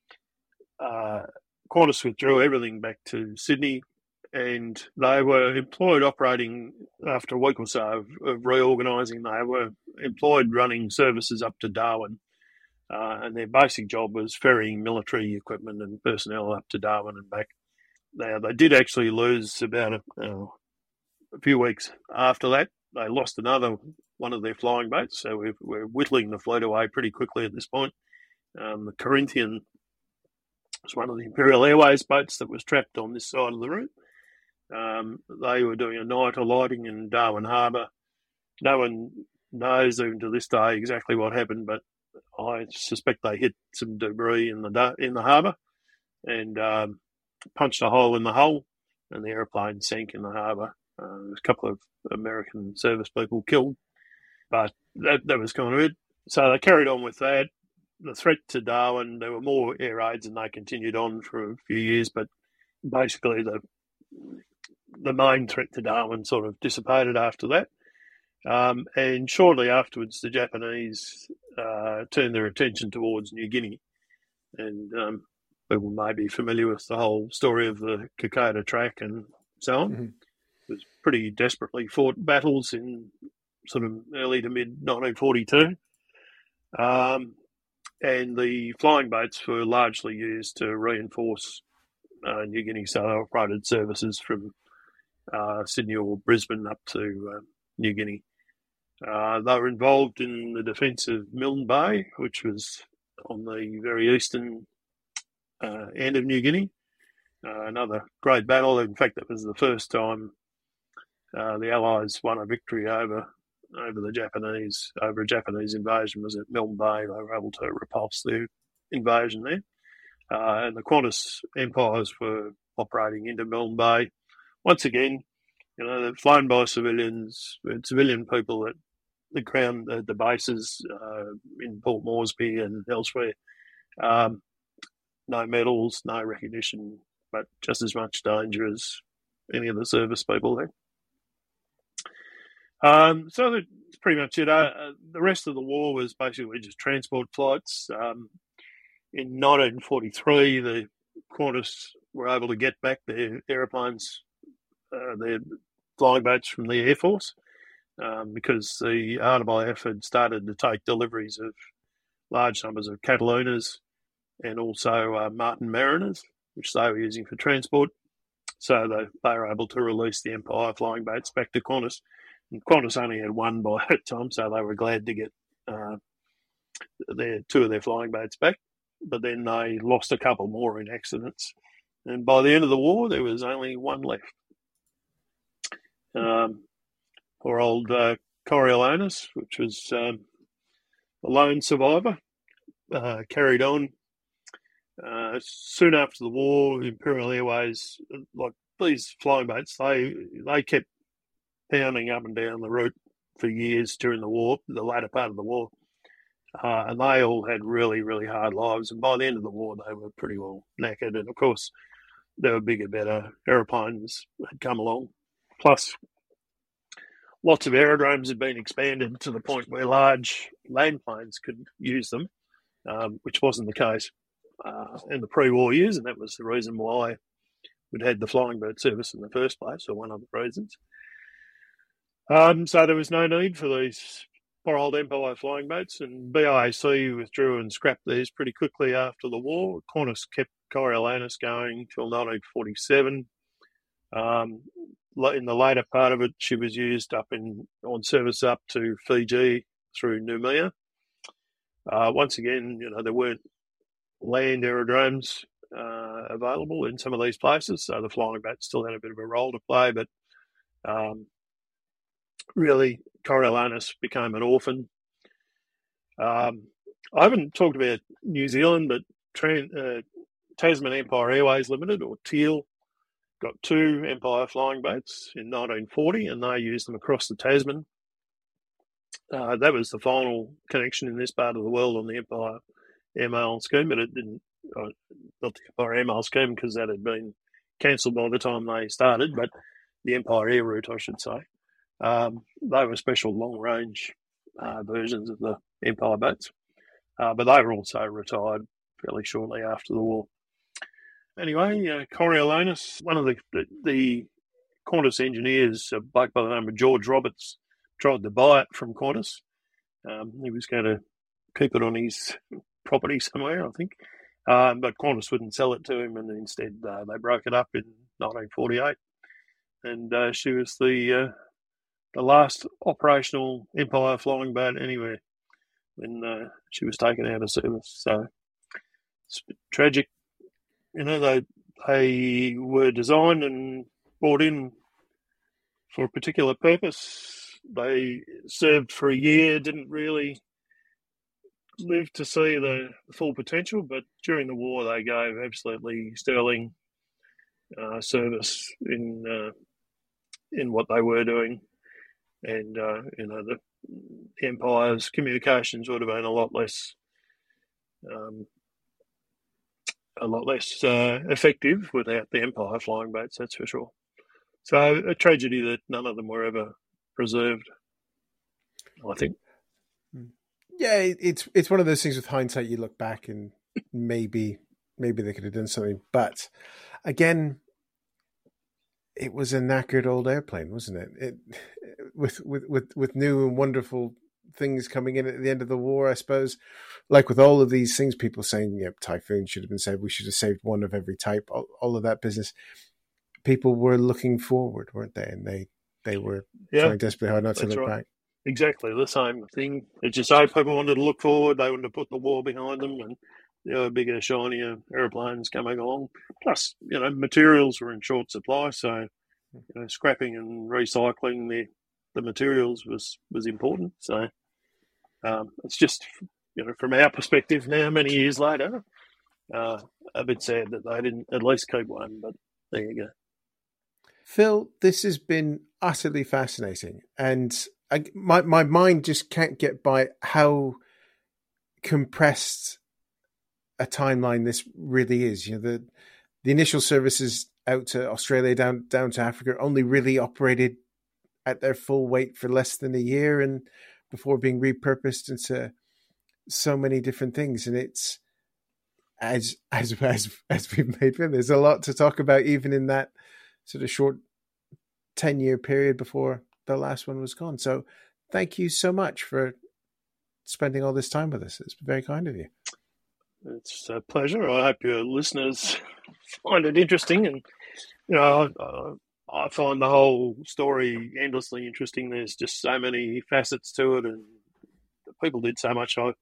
Uh, Qantas withdrew everything back to Sydney, and they were employed operating after a week or so of, of reorganising. They were employed running services up to Darwin, uh, and their basic job was ferrying military equipment and personnel up to Darwin and back. Now, they did actually lose about a, uh, a few weeks after that. They lost another one of their flying boats, so we're, we're whittling the fleet away pretty quickly at this point. Um, the Corinthian was one of the Imperial Airways boats that was trapped on this side of the route. Um, they were doing a night alighting in Darwin Harbour. No one knows even to this day exactly what happened, but I suspect they hit some debris in the in the harbour and um, punched a hole in the hull, and the aeroplane sank in the harbour. Uh, there was a couple of American service people killed, but that, that was kind of it. So they carried on with that. The threat to Darwin, there were more air raids, and they continued on for a few years, but basically the the main threat to Darwin sort of dissipated after that. Um, and shortly afterwards, the Japanese uh, turned their attention towards New Guinea. And um, people may be familiar with the whole story of the Kokoda track and so on. Mm-hmm. It was pretty desperately fought battles in sort of early to mid nineteen forty-two. Um, and the flying boats were largely used to reinforce uh, New Guinea. So they operated services from uh, Sydney or Brisbane up to uh, New Guinea. Uh, they were involved in the defence of Milne Bay, which was on the very eastern uh, end of New Guinea. Uh, another great battle. In fact, it was the first time uh, the Allies won a victory over over the Japanese, over a Japanese invasion, was at Milne Bay. They were able to repulse the invasion there. Uh, and the Qantas empires were operating into Milne Bay. Once again, you know, they're flown by civilians, civilian people at the ground, the, the bases uh, in Port Moresby and elsewhere. Um, no medals, no recognition, but just as much danger as any of the service people there. Um, so that's pretty much it. Uh, uh, the rest of the war was basically just transport flights. Um, in nineteen forty-three, the Qantas were able to get back their aeroplanes, uh, their flying boats from the Air Force, um, because the R A A F had started to take deliveries of large numbers of Catalunas and also uh, Martin Mariners, which they were using for transport. So they, they were able to release the Empire flying boats back to Qantas. And Qantas only had one by that time, so they were glad to get uh, their two of their flying boats back. But then they lost a couple more in accidents. And by the end of the war, there was only one left. Um, poor old uh, Coriolanus, which was um, a lone survivor, uh, carried on. Uh, soon after the war, Imperial Airways, like these flying boats, they they kept pounding up and down the route for years during the war, the latter part of the war. Uh, and they all had really, really hard lives. And by the end of the war, they were pretty well knackered. And of course, there were bigger, better aeroplanes had come along. Plus, lots of aerodromes had been expanded to the point where large land planes could use them, um, which wasn't the case uh, in the pre-war years. And that was the reason why we'd had the flying bird service in the first place, or one of the reasons. Um, so there was no need for these poor old Empire flying boats, and B I A C withdrew and scrapped these pretty quickly after the war. Qantas kept Coriolanus going till nineteen forty-seven. Um, in the later part of it, she was used up in on service up to Fiji through Noumea. Uh, once again, you know, there weren't land aerodromes uh, available in some of these places, so the flying boats still had a bit of a role to play, but um, really, Coriolanus became an orphan. Um, I haven't talked about New Zealand, but Tran- uh, Tasman Empire Airways Limited, or T E A L, got two Empire flying boats in nineteen forty, and they used them across the Tasman. Uh, that was the final connection in this part of the world on the Empire Air Mail scheme, but it didn't, uh, not the Empire Air Mail scheme, because that had been cancelled by the time they started, but the Empire Air Route, I should say. Um, they were special long-range uh, versions of the Empire boats, uh, but they were also retired fairly shortly after the war. Anyway, uh, Coriolanus, one of the, the, the Qantas engineers, a bloke by the name of George Roberts, tried to buy it from Qantas. Um, he was going to keep it on his property somewhere, I think, um, but Qantas wouldn't sell it to him, and instead uh, they broke it up in nineteen forty-eight, and uh, she was the... Uh, the last operational Empire flying boat anywhere when uh, she was taken out of service. So it's tragic. You know, they they were designed and brought in for a particular purpose. They served for a year, didn't really live to see the, the full potential, but during the war they gave absolutely sterling uh, service in uh, in what they were doing. And, uh, you know, the Empire's communications would have been a lot less, um, a lot less uh, effective without the Empire flying boats, that's for sure. So a tragedy that none of them were ever preserved, I think. Yeah, it's it's one of those things with hindsight, you look back and maybe maybe they could have done something. But again, it was a knackered old airplane, wasn't it? It with with with, with new and wonderful things coming in at the end of the war, I suppose. Like with all of these things, people saying, yeah, Typhoon should have been saved. We should have saved one of every type. All, all of that business. People were looking forward, weren't they? And they, they were yeah, trying desperately hard not to look right. back. Exactly the same thing. It's just so people wanted to look forward. They wanted to put the war behind them, and there were bigger, shinier aeroplanes coming along. Plus, you know, materials were in short supply, so you know, scrapping and recycling the the materials was was important. So um, it's just, you know, from our perspective now, many years later, uh, a bit sad that they didn't at least keep one. But there you go. Phil, this has been utterly fascinating, and I, my my mind just can't get by how compressed a timeline this really is. You know, the the initial services out to Australia, down down to Africa, only really operated at their full weight for less than a year, and before being repurposed into so many different things. And it's as as as as we've made clear, there's a lot to talk about, even in that sort of short ten year period before the last one was gone. So thank you so much for spending all this time with us. It's very kind of you. It's a pleasure. I hope your listeners find it interesting. And, you know, I, I find the whole story endlessly interesting. There's just so many facets to it, and people did so much. I,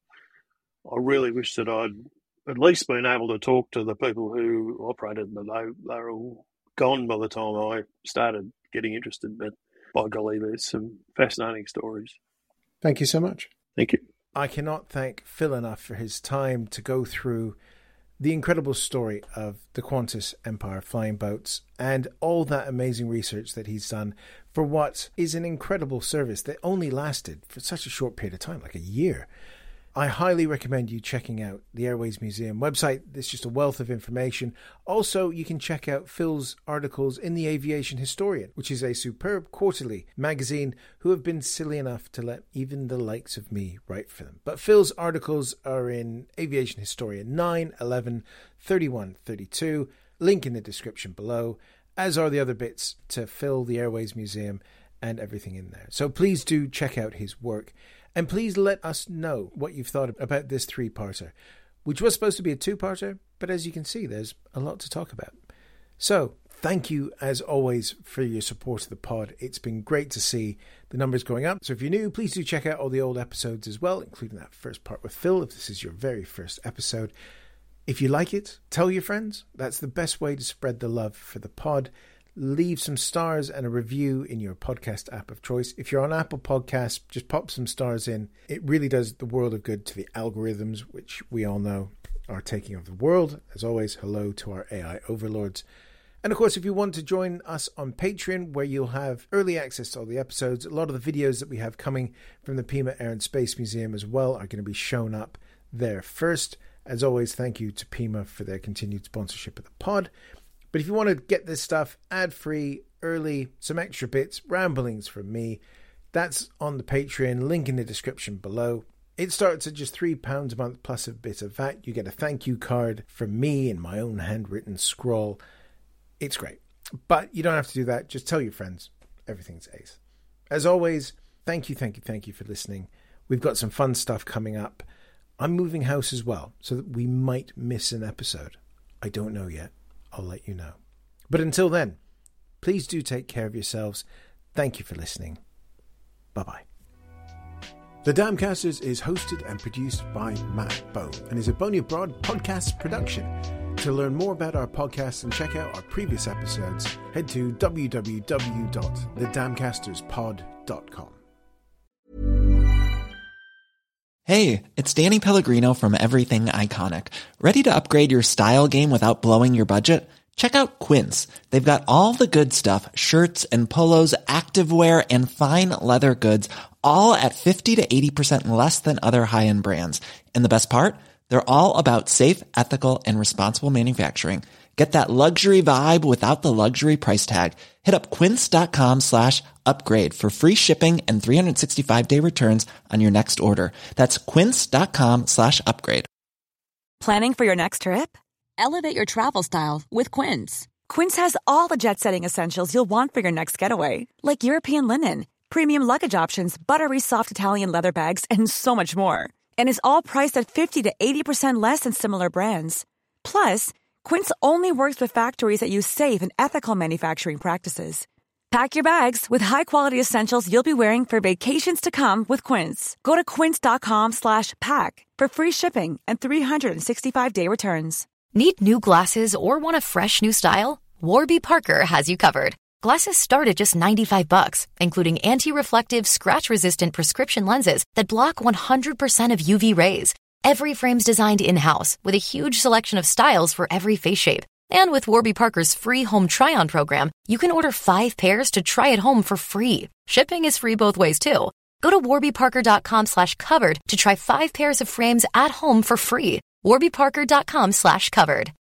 I really wish that I'd at least been able to talk to the people who operated, but they, they were all gone by the time I started getting interested. But by golly, there's some fascinating stories. Thank you so much. Thank you. I cannot thank Phil enough for his time to go through the incredible story of the Qantas Empire flying boats and all that amazing research that he's done for what is an incredible service that only lasted for such a short period of time, like a year. I highly recommend you checking out the Airways Museum website. There's just a wealth of information. Also, you can check out Phil's articles in The Aviation Historian, which is a superb quarterly magazine who have been silly enough to let even the likes of me write for them. But Phil's articles are in Aviation Historian nine, eleven, thirty-one, thirty-two, link in the description below, as are the other bits to Phil, the Airways Museum, and everything in there. So please do check out his work. And please let us know what you've thought about this three-parter, which was supposed to be a two-parter, but as you can see, there's a lot to talk about. So thank you, as always, for your support of the pod. It's been great to see the numbers going up. So if you're new, please do check out all the old episodes as well, including that first part with Phil, if this is your very first episode. If you like it, tell your friends. That's the best way to spread the love for the pod. Leave some stars and a review in your podcast app of choice. If you're on Apple Podcasts, just pop some stars in. It really does the world of good to the algorithms, which we all know are taking over the world. As always, hello to our A I overlords. And of course, if you want to join us on Patreon, where you'll have early access to all the episodes, a lot of the videos that we have coming from the Pima Air and Space Museum as well are going to be shown up there first. As always, thank you to Pima for their continued sponsorship of the pod. But if you want to get this stuff ad-free, early, some extra bits, ramblings from me, that's on the Patreon, link in the description below. It starts at just three pounds a month plus a bit of V A T. You get a thank you card from me in my own handwritten scrawl. It's great. But you don't have to do that. Just tell your friends. Everything's ace. As always, thank you, thank you, thank you for listening. We've got some fun stuff coming up. I'm moving house as well, so that we might miss an episode. I don't know yet. I'll let you know. But until then, please do take care of yourselves. Thank you for listening. Bye-bye. The Damcasters is hosted and produced by Matt Bone and is a Boney Abroad podcast production. To learn more about our podcast and check out our previous episodes, head to w w w dot the damcasters pod dot com. Hey, it's Danny Pellegrino from Everything Iconic. Ready to upgrade your style game without blowing your budget? Check out Quince. They've got all the good stuff, shirts and polos, activewear, and fine leather goods, all at fifty to eighty percent less than other high-end brands. And the best part? They're all about safe, ethical, and responsible manufacturing. Get that luxury vibe without the luxury price tag. Hit up quince.com slash upgrade for free shipping and three sixty-five day returns on your next order. That's quince.com slash upgrade. Planning for your next trip? Elevate your travel style with Quince. Quince has all the jet-setting essentials you'll want for your next getaway, like European linen, premium luggage options, buttery soft Italian leather bags, and so much more. And is all priced at fifty to eighty percent less than similar brands. Plus, Quince only works with factories that use safe and ethical manufacturing practices. Pack your bags with high-quality essentials you'll be wearing for vacations to come with Quince. Go to quince.com slash pack for free shipping and three sixty-five day returns. Need new glasses or want a fresh new style? Warby Parker has you covered. Glasses start at just ninety-five bucks, including anti-reflective, scratch-resistant prescription lenses that block one hundred percent of U V rays. Every frame's designed in-house with a huge selection of styles for every face shape. And with Warby Parker's free home try-on program, you can order five pairs to try at home for free. Shipping is free both ways, too. Go to warbyparker.com slash covered to try five pairs of frames at home for free. warbyparker.com slash covered.